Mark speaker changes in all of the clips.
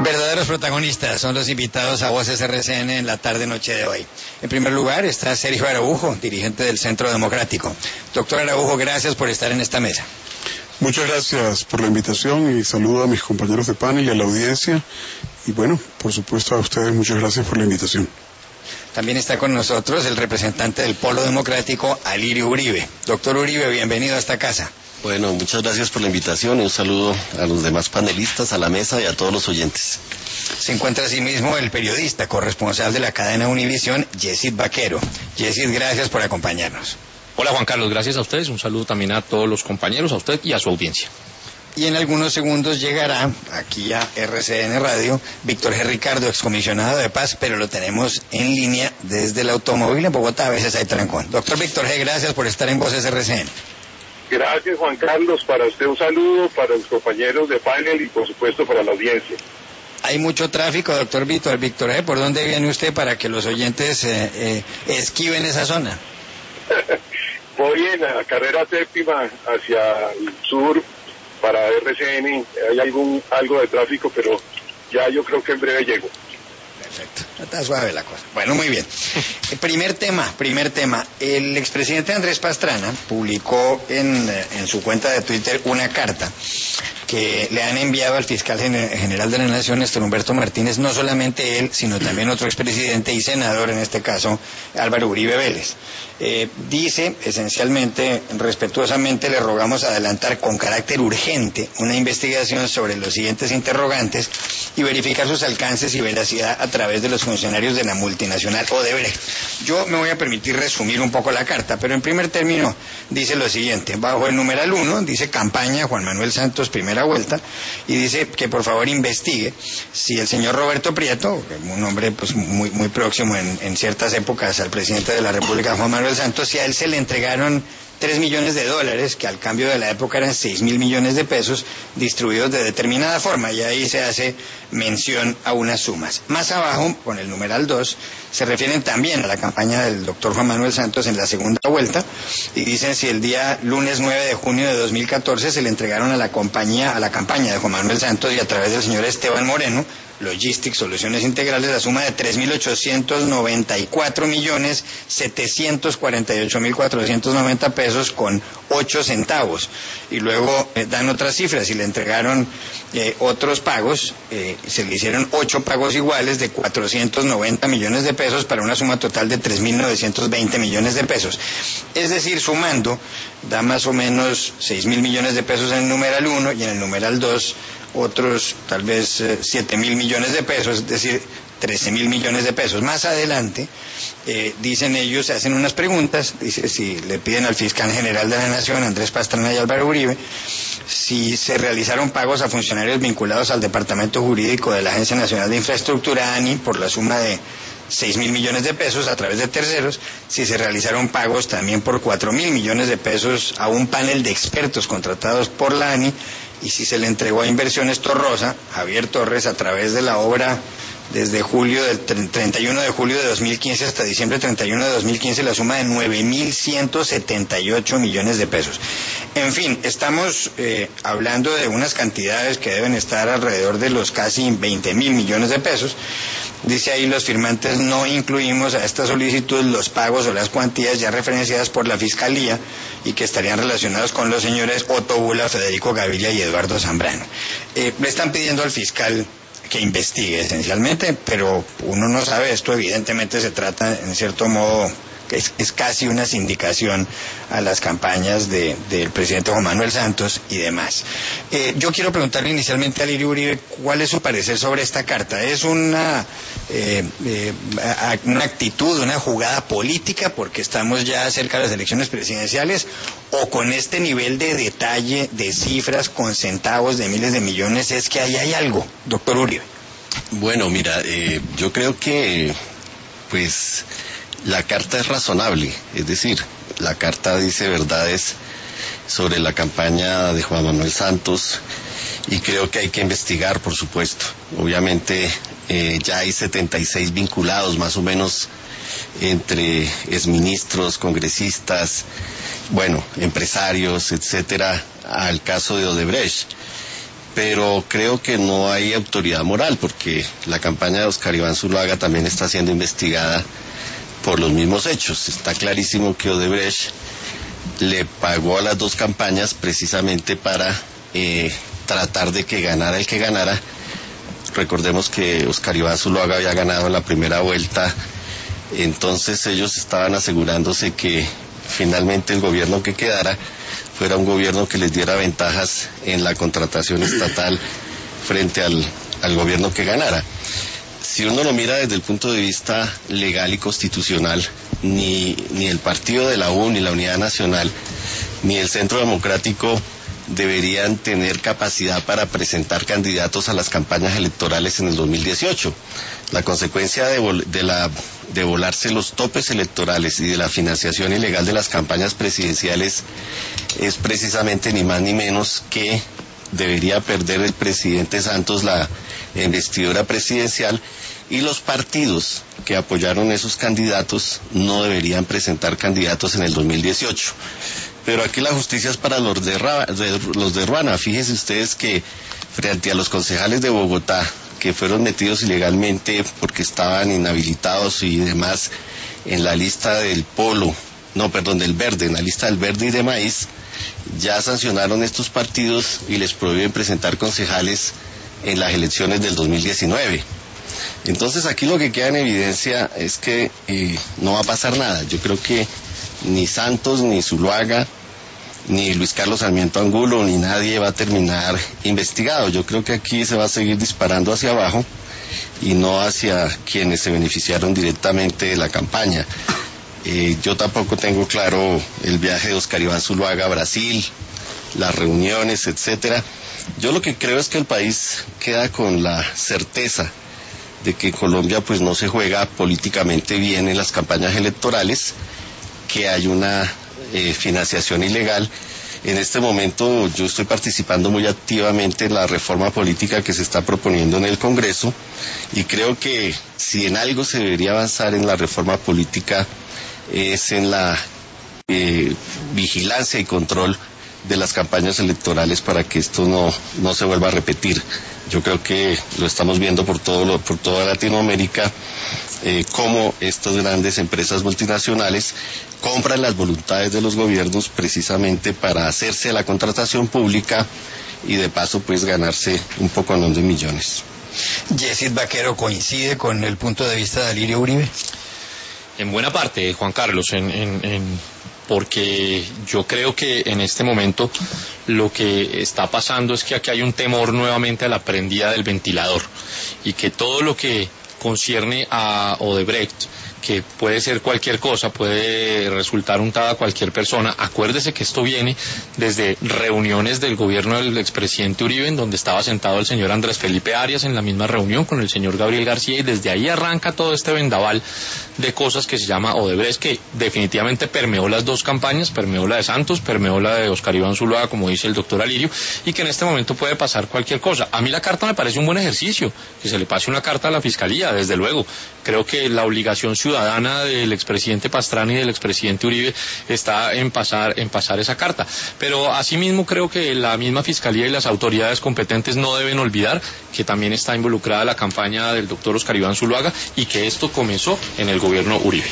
Speaker 1: Verdaderos protagonistas son los invitados a Voces RCN en la tarde-noche de hoy. En primer lugar está Sergio Araujo, dirigente del Centro Democrático. Doctor Araujo, gracias por estar en esta mesa.
Speaker 2: Muchas gracias por la invitación y saludo a mis compañeros de panel y a la audiencia. Y bueno, por supuesto a ustedes, muchas gracias por la invitación.
Speaker 1: También está con nosotros el representante del Polo Democrático, Alirio Uribe. Doctor Uribe, bienvenido a esta casa.
Speaker 3: Bueno, muchas gracias por la invitación y un saludo a los demás panelistas, a la mesa y a todos los oyentes.
Speaker 1: Se encuentra asimismo el periodista corresponsal de la cadena Univisión, Yesid Vaquero. Yesid, gracias por acompañarnos.
Speaker 4: Hola Juan Carlos, gracias a ustedes, un saludo también a todos los compañeros, a usted y a su audiencia.
Speaker 1: Y en algunos segundos llegará aquí a RCN Radio Víctor G. Ricardo, excomisionado de paz, pero lo tenemos en línea desde el automóvil en Bogotá, a veces hay trancón. Doctor Víctor G., gracias por estar en Voces RCN.
Speaker 5: Gracias, Juan Carlos. Para usted un saludo, para los compañeros de panel y, por supuesto, para la audiencia.
Speaker 1: Hay mucho tráfico, doctor Víctor. Víctor, ¿por dónde viene usted para que los oyentes esquiven esa zona?
Speaker 5: Voy en la carrera séptima hacia el sur para RCN. Hay algo de tráfico, pero ya yo creo que en breve llego.
Speaker 1: Perfecto, está suave la cosa. Bueno, muy bien. Primer tema. El expresidente Andrés Pastrana publicó en su cuenta de Twitter una carta que le han enviado al fiscal general de la Nación, Néstor Humberto Martínez, no solamente él, sino también otro expresidente y senador, en este caso, Álvaro Uribe Vélez. Dice, esencialmente, respetuosamente, le rogamos adelantar con carácter urgente una investigación sobre los siguientes interrogantes y verificar sus alcances y veracidad a través de los funcionarios de la multinacional Odebrecht. Yo me voy a permitir resumir un poco la carta, pero en primer término dice lo siguiente: bajo el numeral 1, dice campaña Juan Manuel Santos, primera vuelta, y dice que por favor investigue si el señor Roberto Prieto, un hombre pues muy próximo en ciertas épocas al presidente de la República, Juan Manuel Santos, si a él se le entregaron $3 millones, que al cambio de la época eran 6.000 millones de pesos, distribuidos de determinada forma, y ahí se hace mención a unas sumas. Más abajo, con el numeral 2, se refieren también a la campaña del doctor Juan Manuel Santos en la segunda vuelta, y dicen si el día lunes 9 de junio de 2014 se le entregaron a la campaña de Juan Manuel Santos y a través del señor Esteban Moreno, Logistics, Soluciones Integrales, la suma de 3.894.748.490 pesos con 8 centavos. Y luego dan otras cifras, y le entregaron otros pagos, se le hicieron 8 pagos iguales de 490 millones de pesos para una suma total de 3.920 millones de pesos. Es decir, sumando, da más o menos 6.000 millones de pesos en el numeral 1 y en el numeral 2 otros tal vez 7.000 millones de pesos, es decir, 13.000 millones de pesos. Más adelante, dicen ellos, se hacen unas preguntas, dice, si le piden al fiscal general de la Nación, Andrés Pastrana y Álvaro Uribe, si se realizaron pagos a funcionarios vinculados al Departamento Jurídico de la Agencia Nacional de Infraestructura, ANI, por la suma de 6.000 millones de pesos a través de terceros, si se realizaron pagos también por 4.000 millones de pesos a un panel de expertos contratados por la ANI, y si se le entregó a Inversiones Torrosa, Javier Torres, a través de la obra desde 31 de julio de 2015 hasta diciembre 31 de 2015, la suma de 9.178 millones de pesos. En fin, estamos hablando de unas cantidades que deben estar alrededor de los casi 20.000 millones de pesos. Dice ahí, los firmantes no incluimos a esta solicitud los pagos o las cuantías ya referenciadas por la Fiscalía y que estarían relacionados con los señores Otto Bula, Federico Gaviria y Eduardo Zambrano. Le están pidiendo al fiscal que investigue esencialmente, pero uno no sabe, esto evidentemente se trata en cierto modo, es casi una sindicación a las campañas del presidente Juan Manuel Santos y demás. Yo quiero preguntarle inicialmente a Alirio Uribe cuál es su parecer sobre esta carta. ¿Es una actitud, una jugada política porque estamos ya cerca de las elecciones presidenciales, o con este nivel de detalle, de cifras, con centavos de miles de millones, es que ahí hay algo, doctor Uribe?
Speaker 3: Bueno, mira, yo creo que pues la carta es razonable, es decir, la carta dice verdades sobre la campaña de Juan Manuel Santos y creo que hay que investigar, por supuesto. Obviamente ya hay 76 vinculados más o menos entre exministros, congresistas, bueno, empresarios, etcétera, al caso de Odebrecht. pero creo que no hay autoridad moral, porque la campaña de Oscar Iván Zuluaga también está siendo investigada por los mismos hechos. Está clarísimo que Odebrecht le pagó a las dos campañas precisamente para tratar de que ganara el que ganara. Recordemos que Oscar Iván Zuluaga había ganado en la primera vuelta, entonces ellos estaban asegurándose que finalmente el gobierno que quedara fuera un gobierno que les diera ventajas en la contratación estatal frente al gobierno que ganara. Si uno lo mira desde el punto de vista legal y constitucional, ni el partido de la U, ni la Unidad Nacional, ni el Centro Democrático deberían tener capacidad para presentar candidatos a las campañas electorales en el 2018. La consecuencia de volarse los topes electorales y de la financiación ilegal de las campañas presidenciales es precisamente ni más ni menos que debería perder el presidente Santos la investidura presidencial, y los partidos que apoyaron esos candidatos no deberían presentar candidatos en el 2018. Pero aquí la justicia es para los de Ruana. Fíjense ustedes que frente a los concejales de Bogotá que fueron metidos ilegalmente porque estaban inhabilitados y demás en la lista del del Verde, en la lista del Verde y de Maíz, ya sancionaron estos partidos y les prohíben presentar concejales en las elecciones del 2019. Entonces aquí lo que queda en evidencia es que no va a pasar nada. Yo creo que ni Santos, ni Zuluaga, ni Luis Carlos Sarmiento Angulo, ni nadie va a terminar investigado. Yo creo que aquí se va a seguir disparando hacia abajo y no hacia quienes se beneficiaron directamente de la campaña. Yo tampoco tengo claro el viaje de Oscar Iván Zuluaga a Brasil, las reuniones, etcétera. Yo lo que creo es que el país queda con la certeza de que Colombia pues no se juega políticamente bien en las campañas electorales, que hay una financiación ilegal. En este momento yo estoy participando muy activamente en la reforma política que se está proponiendo en el Congreso, y creo que si en algo se debería avanzar en la reforma política es en la vigilancia y control de las campañas electorales para que esto no se vuelva a repetir. Yo creo que lo estamos viendo por toda Latinoamérica, cómo estas grandes empresas multinacionales compran las voluntades de los gobiernos precisamente para hacerse la contratación pública y de paso pues ganarse un poco de millones.
Speaker 1: Yesid Vaquero, ¿coincide con el punto de vista de Alirio Uribe?
Speaker 4: En buena parte, Juan Carlos, porque yo creo que en este momento lo que está pasando es que aquí hay un temor nuevamente a la prendida del ventilador, y que todo lo que concierne a Odebrecht, que puede ser cualquier cosa, puede resultar untada a cualquier persona. Acuérdese que esto viene desde reuniones del gobierno del expresidente Uribe, en donde estaba sentado el señor Andrés Felipe Arias en la misma reunión con el señor Gabriel García, y desde ahí arranca todo este vendaval de cosas que se llama Odebrecht, que definitivamente permeó las dos campañas, permeó la de Santos, permeó la de Oscar Iván Zuluaga, como dice el doctor Alirio, y que en este momento puede pasar cualquier cosa. A mí la carta me parece un buen ejercicio, que se le pase una carta a la Fiscalía, desde luego. Creo que la obligación ciudadana del expresidente Pastrana y del expresidente Uribe está en pasar esa carta. Pero asimismo creo que la misma Fiscalía y las autoridades competentes no deben olvidar que también está involucrada la campaña del doctor Oscar Iván Zuluaga, y que esto comenzó en el gobierno Uribe.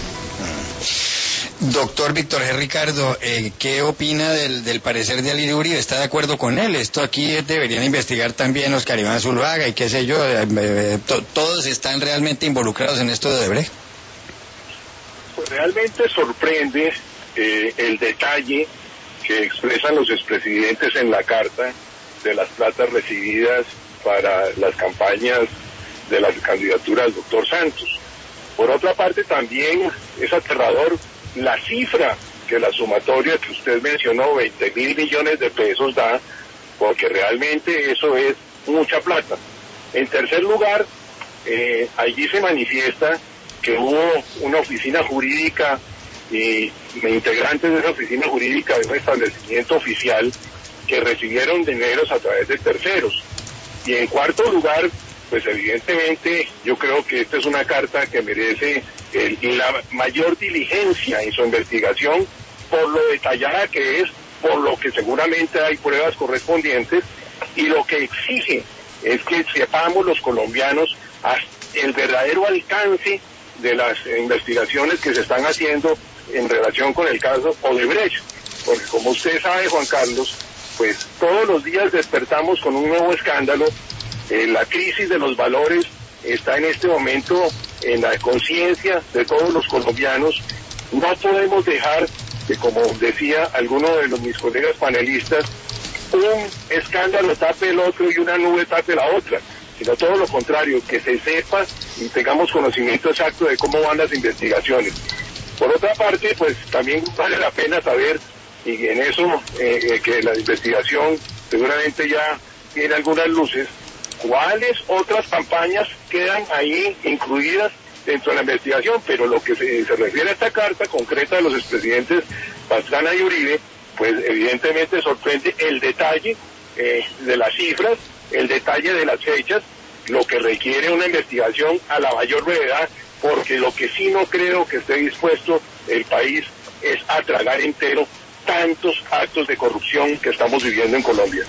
Speaker 1: Doctor Víctor G. Ricardo, ¿qué opina del parecer de Alirio Uribe? ¿Está de acuerdo con él? Esto aquí deberían investigar también Oscar Iván Zuluaga y qué sé yo. ¿Todos están realmente involucrados en esto de Odebrecht?
Speaker 5: Pues realmente sorprende el detalle que expresan los expresidentes en la carta de las platas recibidas para las campañas de la candidatura del doctor Santos. Por otra parte, también es aterrador la cifra que la sumatoria que usted mencionó, 20.000 millones de pesos, da, porque realmente eso es mucha plata. En tercer lugar, allí se manifiesta que hubo una oficina jurídica y integrantes de esa oficina jurídica de un establecimiento oficial que recibieron dineros a través de terceros. Y en cuarto lugar, pues evidentemente yo creo que esta es una carta que merece la mayor diligencia en su investigación, por lo detallada que es, por lo que seguramente hay pruebas correspondientes, y lo que exige es que sepamos los colombianos el verdadero alcance de las investigaciones que se están haciendo en relación con el caso Odebrecht, porque como usted sabe, Juan Carlos, pues todos los días despertamos con un nuevo escándalo. La crisis de los valores está en este momento en la conciencia de todos los colombianos. No podemos dejar que, como decía alguno de mis colegas panelistas, un escándalo tape el otro y una nube tape la otra, sino todo lo contrario, que se sepa y tengamos conocimiento exacto de cómo van las investigaciones. Por otra parte, pues también vale la pena saber, y en eso que la investigación seguramente ya tiene algunas luces, cuáles otras campañas quedan ahí incluidas dentro de la investigación, pero lo que se refiere a esta carta concreta de los expresidentes Pastrana y Uribe, pues evidentemente sorprende el detalle de las cifras, el detalle de las fechas, lo que requiere una investigación a la mayor brevedad, porque lo que sí no creo que esté dispuesto el país es a tragar entero tantos actos de corrupción que estamos viviendo en Colombia.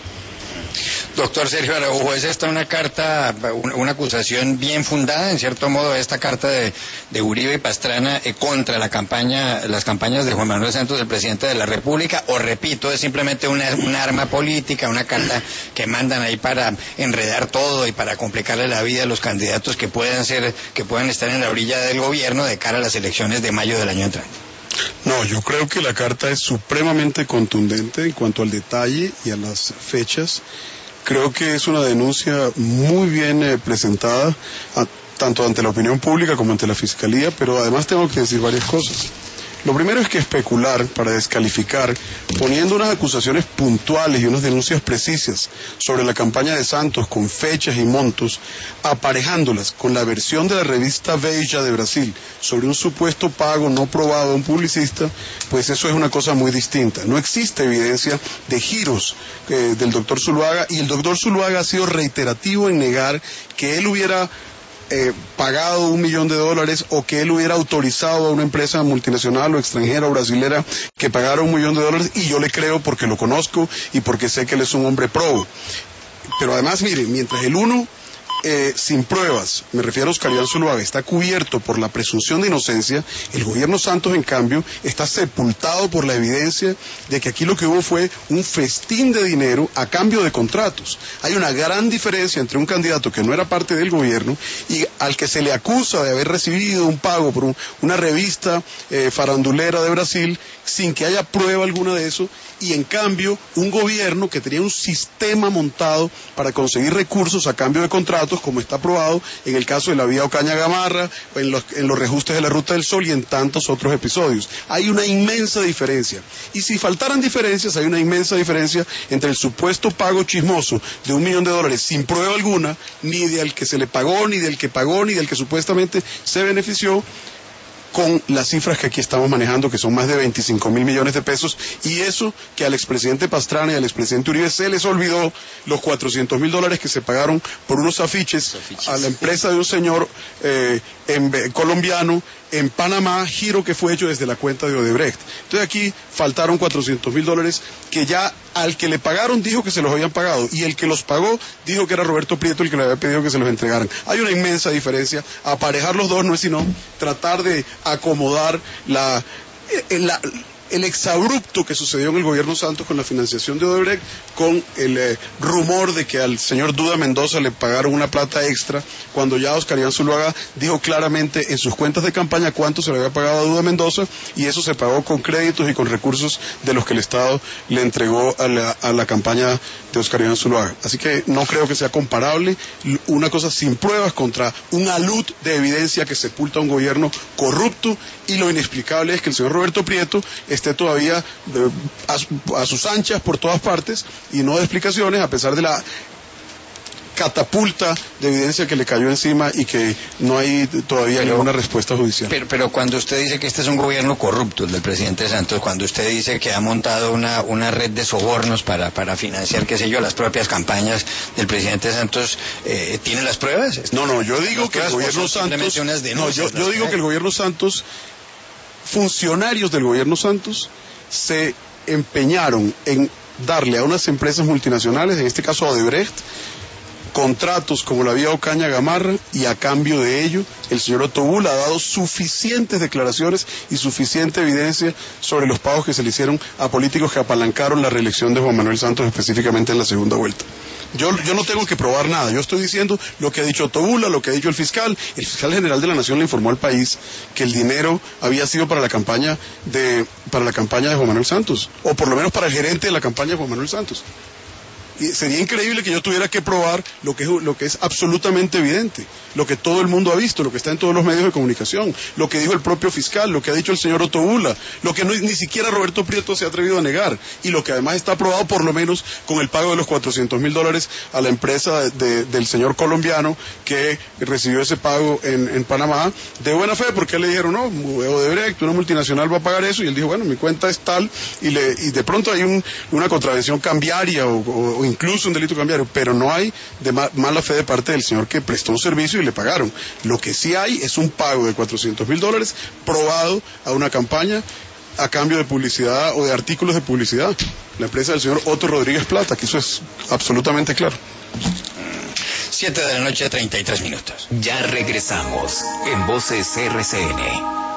Speaker 1: Doctor Sergio Araujo, ¿es esta una carta, una acusación bien fundada, en cierto modo, esta carta de Uribe y Pastrana contra las campañas de Juan Manuel Santos, el presidente de la República, o repito, es simplemente un arma política, una carta que mandan ahí para enredar todo y para complicarle la vida a los candidatos que puedan estar en la orilla del gobierno de cara a las elecciones de mayo del año entrante?
Speaker 2: No, yo creo que la carta es supremamente contundente en cuanto al detalle y a las fechas. Creo que es una denuncia muy bien presentada, tanto ante la opinión pública como ante la Fiscalía, pero además tengo que decir varias cosas. Lo primero es que especular para descalificar, poniendo unas acusaciones puntuales y unas denuncias precisas sobre la campaña de Santos con fechas y montos, aparejándolas con la versión de la revista Veja de Brasil sobre un supuesto pago no probado a un publicista, pues eso es una cosa muy distinta. No existe evidencia de giros del doctor Zuluaga, y el doctor Zuluaga ha sido reiterativo en negar que él hubiera pagado $1 millón o que él hubiera autorizado a una empresa multinacional o extranjera o brasilera que pagara $1 millón, y yo le creo porque lo conozco y porque sé que él es un hombre probo. Pero además, mire, mientras el uno sin pruebas, me refiero a Oscar Iván Zuluaga, está cubierto por la presunción de inocencia, el gobierno Santos, en cambio, está sepultado por la evidencia de que aquí lo que hubo fue un festín de dinero a cambio de contratos. Hay una gran diferencia entre un candidato que no era parte del gobierno y al que se le acusa de haber recibido un pago por una revista farandulera de Brasil sin que haya prueba alguna de eso, y en cambio un gobierno que tenía un sistema montado para conseguir recursos a cambio de contratos, como está probado en el caso de la vía Ocaña-Gamarra, en los reajustes de la Ruta del Sol y en tantos otros episodios. Hay una inmensa diferencia, y si faltaran diferencias, hay una inmensa diferencia entre el supuesto pago chismoso de $1 millón sin prueba alguna, ni del que se le pagó, ni del que pagó, ni del que supuestamente se benefició, con las cifras que aquí estamos manejando, que son más de 25.000 millones de pesos, y eso que al expresidente Pastrana y al expresidente Uribe se les olvidó los $400.000 que se pagaron por unos afiches a la empresa de un señor colombiano en Panamá, giro que fue hecho desde la cuenta de Odebrecht. Entonces aquí faltaron $400.000 que ya al que le pagaron dijo que se los habían pagado, y el que los pagó dijo que era Roberto Prieto el que le había pedido que se los entregaran. Hay una inmensa diferencia. Aparejar los dos no es sino tratar de acomodar el exabrupto que sucedió en el gobierno Santos con la financiación de Odebrecht, con el rumor de que al señor Duda Mendoza le pagaron una plata extra, cuando ya Oscar Iván Zuluaga dijo claramente en sus cuentas de campaña cuánto se le había pagado a Duda Mendoza, y eso se pagó con créditos y con recursos de los que el Estado le entregó a la campaña de Oscar Iván Zuluaga. Así que no creo que sea comparable una cosa sin pruebas contra un alud de evidencia que sepulta a un gobierno corrupto, y lo inexplicable es que el señor Roberto Prieto esté todavía a sus anchas por todas partes y no de explicaciones, a pesar de la catapulta de evidencia que le cayó encima y que no hay todavía ninguna respuesta judicial.
Speaker 1: Pero cuando usted dice que este es un gobierno corrupto, el del presidente Santos, cuando usted dice que ha montado una red de sobornos para financiar, qué sé yo, las propias campañas del presidente Santos, ¿tiene las pruebas?
Speaker 2: No, yo digo que el gobierno Santos, yo digo que el gobierno Santos, funcionarios del gobierno Santos se empeñaron en darle a unas empresas multinacionales, en este caso a Odebrecht, contratos como la vía Ocaña Gamarra, y a cambio de ello el señor Ottobula ha dado suficientes declaraciones y suficiente evidencia sobre los pagos que se le hicieron a políticos que apalancaron la reelección de Juan Manuel Santos, específicamente en la segunda vuelta. Yo no tengo que probar nada, yo estoy diciendo lo que ha dicho Ottobula, lo que ha dicho el fiscal general de la Nación le informó al país que el dinero había sido para la campaña de Juan Manuel Santos, o por lo menos para el gerente de la campaña de Juan Manuel Santos. Y sería increíble que yo tuviera que probar lo que es absolutamente evidente, lo que todo el mundo ha visto, lo que está en todos los medios de comunicación, lo que dijo el propio fiscal, lo que ha dicho el señor Ottobula, lo que ni siquiera Roberto Prieto se ha atrevido a negar, y lo que además está aprobado por lo menos con el pago de los $400,000 a la empresa del señor colombiano que recibió ese pago en Panamá, de buena fe, porque le dijeron, no, Odebrecht, una multinacional va a pagar eso, y él dijo, bueno, mi cuenta es tal, y de pronto hay una contravención cambiaria o incluso un delito cambiario, pero no hay de mala fe de parte del señor que prestó un servicio y le pagaron. Lo que sí hay es un pago de $400,000 probado a una campaña a cambio de publicidad o de artículos de publicidad. La empresa del señor Otto Rodríguez Plata, que eso es absolutamente claro.
Speaker 1: 7 de la noche, 33 minutos.
Speaker 6: Ya regresamos en Voces RCN.